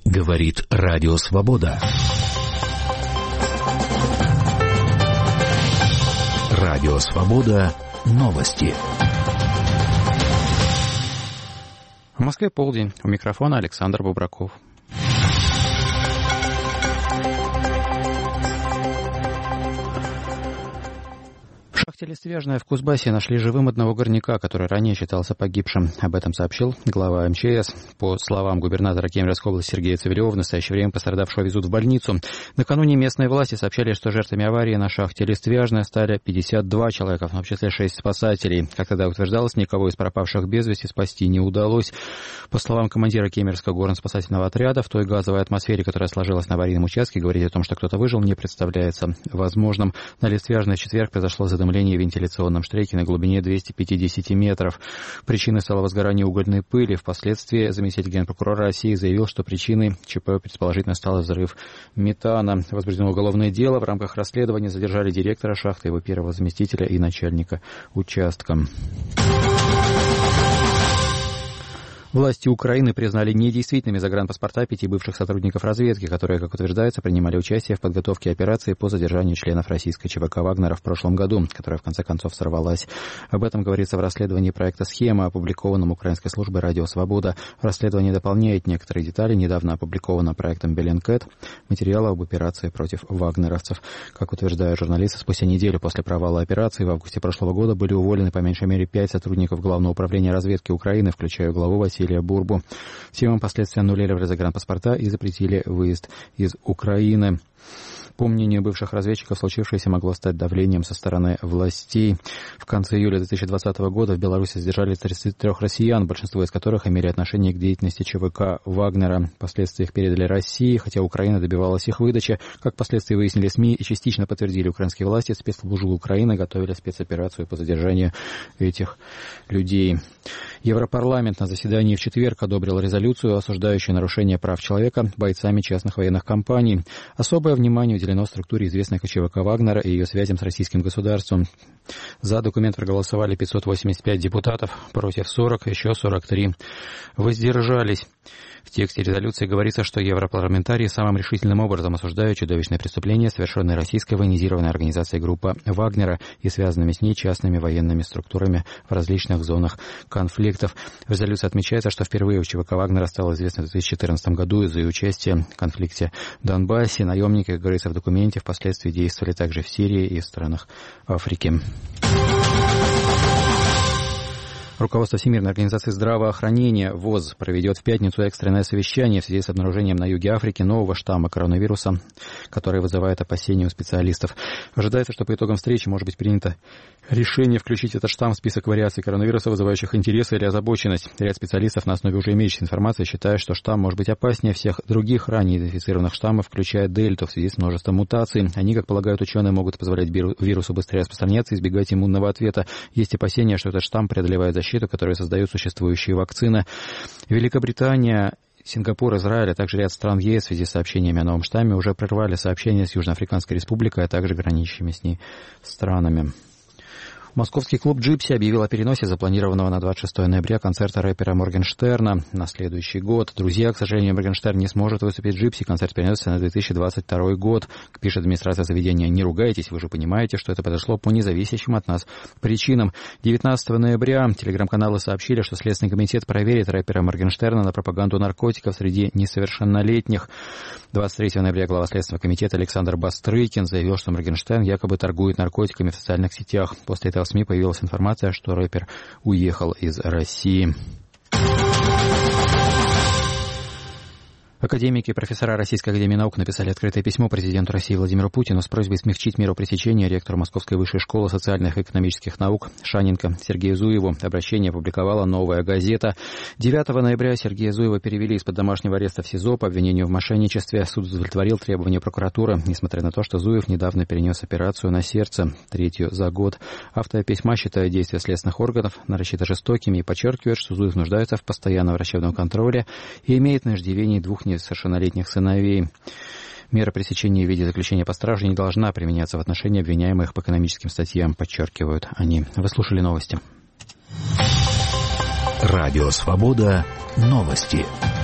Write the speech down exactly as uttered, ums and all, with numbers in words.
Говорит Радио Свобода. Радио Свобода. Новости. В Москве полдень. У микрофона Александр Бубраков. В шахте Листвяжная в Кузбассе нашли живым одного горняка, который ранее считался погибшим. Об этом сообщил глава эм че эс. По словам губернатора Кемеровской области Сергея Цивилева, в настоящее время пострадавшего везут в больницу. Накануне местные власти сообщали, что жертвами аварии на шахте Листвяжная стали пятьдесят два человека, в том числе шесть спасателей. Как тогда утверждалось, никого из пропавших без вести спасти не удалось. По словам командира Кемеровского горно-спасательного отряда, в той газовой атмосфере, которая сложилась на аварийном участке, говорить о том, что кто-то выжил, не представляется возможным. На Листвяжной в четверг произошло задымление в вентиляционном штреке на глубине двести пятьдесят метров. Причиной стало возгорание угольной пыли. Впоследствии заместитель генпрокурора России заявил, что причиной ЧП предположительно стал взрыв метана. Возбуждено уголовное дело. В рамках расследования задержали директора шахты, его первого заместителя и начальника участка. Власти Украины признали недействительными загранпаспорта пяти бывших сотрудников разведки, которые, как утверждается, принимали участие в подготовке операции по задержанию членов российской ЧВК «Вагнера» в прошлом году, которая в конце концов сорвалась. Об этом говорится в расследовании проекта «Схема», опубликованном Украинской службой «Радио Свобода». Расследование дополняет некоторые детали, недавно опубликованного проектом «Беллинкет», материала об операции против вагнеровцев. Как утверждают журналисты, спустя неделю после провала операции в августе прошлого года были уволены по меньшей мере пять сотрудников Главного управления разведки Украины, включая главу Василия Бурбу. Всем им впоследствии аннулировали загранпаспорта и запретили выезд из Украины. По мнению бывших разведчиков, случившееся могло стать давлением со стороны властей. В конце июля две тысячи двадцатого года в Беларуси задержали тридцать три россиян, большинство из которых имели отношение к деятельности ЧВК «Вагнера». Впоследствии их передали России, хотя Украина добивалась их выдачи. Как впоследствии выяснили СМИ и частично подтвердили украинские власти, спецслужбы Украины готовили спецоперацию по задержанию этих людей. Европарламент на заседании в четверг одобрил резолюцию, осуждающую нарушение прав человека бойцами частных военных компаний. Особое внимание уделено структуре известной как ЧВК «Вагнера» и ее связям с российским государством. За документ проголосовали пятьсот восемьдесят пять депутатов, против сорок, еще сорок три воздержались. В тексте резолюции говорится, что европарламентарии самым решительным образом осуждают чудовищные преступления, совершенные российской военизированной организацией группа «Вагнера» и связанными с ней частными военными структурами в различных зонах конфликтов. В резолюции отмечается, что впервые у ЧВК «Вагнера» стало известно в две тысячи четырнадцатом году из-за ее участия в конфликте в Донбассе. Наемники, как говорится в документе, впоследствии действовали также в Сирии и в странах Африки. Руководство Всемирной организации здравоохранения ВОЗ проведет в пятницу экстренное совещание в связи с обнаружением на юге Африки нового штамма коронавируса, который вызывает опасения у специалистов. Ожидается, что по итогам встречи может быть принято решение включить этот штамм в список вариаций коронавируса, вызывающих интерес или озабоченность. Ряд специалистов на основе уже имеющейся информации считают, что штамм может быть опаснее всех других ранее идентифицированных штаммов, включая дельту, в связи с множеством мутаций. Они, как полагают ученые, могут позволять вирусу быстрее распространяться и избегать иммунного ответа. Есть опасения, что этот штамм преодолевает защиту, которую создают существующие вакцины. Великобритания, Сингапур, Израиль, а также ряд стран ЕС в связи с сообщениями о новом штамме уже прервали сообщения с Южноафриканской республикой, а также граничащими с ней странами. Московский клуб «Джипси» объявил о переносе запланированного на двадцать шестого ноября концерта рэпера Моргенштерна на следующий год. Друзья, к сожалению, Моргенштерн не сможет выступить в «Джипси». Концерт перенесся на две тысячи двадцать второй год. Пишет администрация заведения: «Не ругайтесь, вы же понимаете, что это произошло по независящим от нас причинам». девятнадцатого ноября телеграм-каналы сообщили, что Следственный комитет проверит рэпера Моргенштерна на пропаганду наркотиков среди несовершеннолетних. двадцать третьего ноября глава Следственного комитета Александр Бастрыкин заявил, что Моргенштерн якобы торгует наркотиками в социальных сетях. После этого в СМИ появилась информация, что рэпер уехал из России. Академики и профессора Российской академии наук написали открытое письмо президенту России Владимиру Путину с просьбой смягчить меру пресечения ректору Московской высшей школы социальных и экономических наук Шаненко Сергею Зуеву. Обращение опубликовала «Новая газета». девятого ноября Сергея Зуева перевели из-под домашнего ареста в СИЗО по обвинению в мошенничестве. Суд удовлетворил требования прокуратуры, несмотря на то, что Зуев недавно перенес операцию на сердце, третью за год. Авторы письма считают действия следственных органов нарочито жестокими и подчеркивают, что Зуев нуждается в постоянном врачебном контроле и имеет на иждивении двух несовершеннолетних сыновей. Мера пресечения в виде заключения под стражей не должна применяться в отношении обвиняемых по экономическим статьям, подчеркивают они. Вы слушали новости. Радио Свобода. Новости.